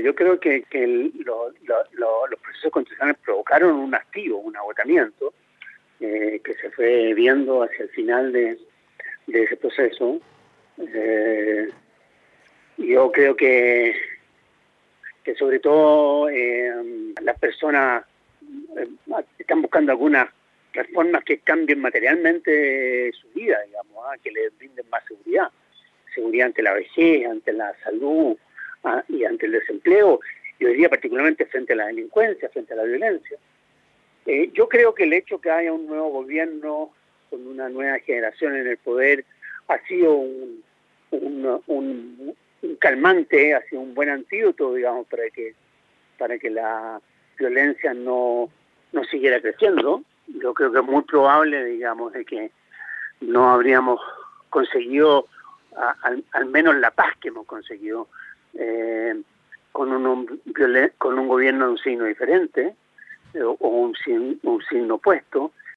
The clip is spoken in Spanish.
yo creo que los procesos constitucionales provocaron un hastío, un agotamiento, que se fue viendo hacia el final de ese proceso. Yo creo que sobre todo las personas están buscando algunas reformas que cambien materialmente su vida, digamos, que les brinden más seguridad ante la vejez, ante la salud y ante el desempleo, y hoy día particularmente frente a la delincuencia, frente a la violencia. Yo creo que el hecho que haya un nuevo gobierno con una nueva generación en el poder ha sido un calmante, ha sido un buen antídoto, digamos, para que la violencia no siguiera creciendo. Yo creo que es muy probable, digamos, de que no habríamos conseguido al menos la paz que hemos conseguido con un gobierno de un signo diferente o un signo opuesto.